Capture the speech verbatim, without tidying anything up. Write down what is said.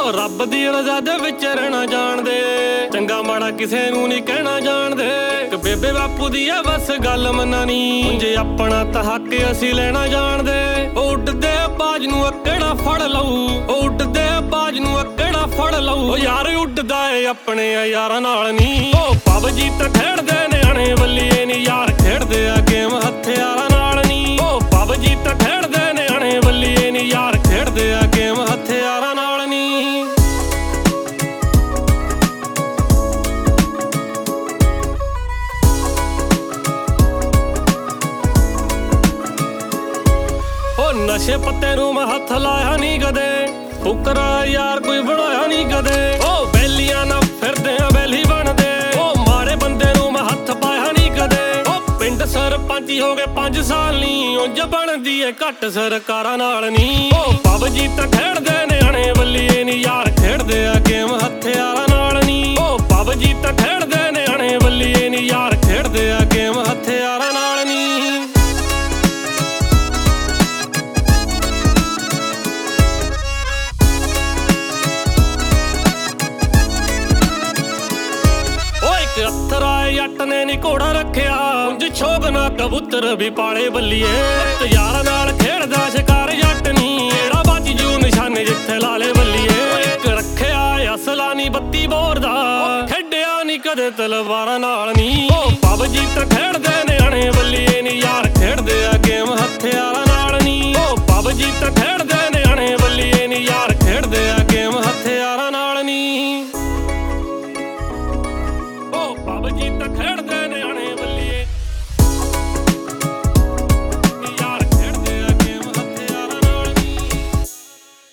ਉਹ ਰੱਬ ਦੀ ਰਜ਼ਾ ਦੇ ਵਿੱਚ ਰਹਿਣਾ ਜਾਣਦੇ, ਚੰਗਾ ਮਾੜਾ ਕਿਸੇ ਨੂੰ ਨਹੀਂ ਕਹਿਣਾ ਜਾਣਦੇ। ਇੱਕ ਬੇਬੇ ਬਾਪੂ ਦੀ ਆ ਬਸ ਗੱਲ ਮੰਨਣੀ, ਜੇ ਆਪਣਾ ਤਾਂ ਹੱਕ ਅਸੀਂ ਲੈਣਾ ਜਾਣਦੇ। ਉਹ ਉੱਡਦੇ ਬਾਜ ਨੂੰ ਅਕੜਾ ਫੜ ਲਊ, ਉਹ ਉੱਡਦੇ ਬਾਜ ਨੂੰ ਅਕੜਾ ਫੜ ਲਊ। ਉਹ ਯਾਰ ਉੱਡਦਾ ਏ ਆਪਣੇ ਯਾਰਾਂ ਨਾਲ ਨੀ, ਉਹ ਪਬਜੀ ਤਾਂ ਖੇਡਦੇ ਨਿਆਣੇ ਵੱਲੀਏ ਨੀ ਯਾਰ, ਖੇਡਦੇ ਆ ਗੇਮ ਹਥਿਆਰਾਂ ਨਾਲ ਨੀ। ਉਹ ਪਬਜੀ ਤਾਂ ਖੇਡਦੇ ਨਿਆਣੇ ਵੱਲੀਏ ਨੀ ਯਾਰ, ਖੇਡਦੇ ਆ ਗੇਮ ਹਥਿਆਰਾਂ ਨਾਲ ਨੀ। ਨਸ਼ੇ ਪੱਤੇ ਨੂੰ ਮੈਂ ਹੱਥ ਲਾਇਆ ਨੀ ਕਦੇ, ਫੁਕਰਾ ਯਾਰ ਕੋਈ ਬਣਾਇਆ ਨੀ ਕਦੇ। ਉਹ ਬੈਲੀਆਂ ਨਾ ਫਿਰਦੇ ਆ ਬੈਲੀ ਬਣਦੇ, ਉਹ ਮਾੜੇ ਬੰਦੇ ਨੂੰ ਮੈਂ ਹੱਥ ਪਾਇਆ ਨੀ ਕਦੇ। ਉਹ ਪਿੰਡ ਸਰਪੰਚੀ ਹੋ ਗਏ ਪੰਜ ਸਾਲ ਨੀ, ਉਂਝ ਬਣਦੀ ਏ ਘੱਟ ਸਰਕਾਰਾਂ ਨਾਲ ਨੀ। ਉਹ ਪਬਜੀ ਤਾਂ ਖੇਡਦੇ ਨਿਆਣੇ ਵੱਲੀਏ ਨੀ ਯਾਰ, ਖੇਡਦੇ ਆ ਗੇਮ ਹਥਿਆਰਾਂ ਨਾਲ ਨੀ। ਉਹ ਪਬਜੀ ਤਾਂ ਖੇਡਦੇ ਨਿਆਣੇ ਵੱਲੀਏ ਨੀ ਯਾਰ, ਖੇਡਦੇ ਆ ਗੇਮ ਹਥਿਆਰਾਂ ਨਾਲ ਨੀ। ਅਥਰਾ ਜੱਟ ਨੇ ਨੀ ਘੋੜਾ ਰੱਖਿਆ, ਉਂਝ ਛੋਗਨਾ ਕਬੂਤਰ ਵੀ ਪਾਲੇ ਬੱਲੀਏ। ਯਾਰਾਂ ਨਾਲ ਖੇਡਦਾ ਸ਼ਿਕਾਰ ਜੱਟ ਨੀ, ਜਿਹੜਾ ਬਚ ਜੂ ਨਿਸ਼ਾਨੇ ਜਿੱਥੇ ਲਾਲੇ ਬੱਲੀਏ। ਇੱਕ ਰੱਖਿਆ ਅਸਲਾ ਨੀ ਬੱਤੀ ਬੋਰ ਦਾ, ਖੇਡਿਆ ਨੀ ਕਦੇ ਤਲਵਾਰਾਂ ਨਾਲ ਨੀ। ਉਹ ਪਬਜੀ ਤਾਂ ਖੇਡਦੇ ਨਿਆਣੇ ਬੱਲੀਏ ਨੀ ਯਾਰ, ਖੇਡਦੇ ਆ ਗੇਮ ਹਥਿਆਰਾਂ ਨਾਲ ਨੀ। ਉਹ ਪਬਜੀ ਤਾਂ ਖੇਡ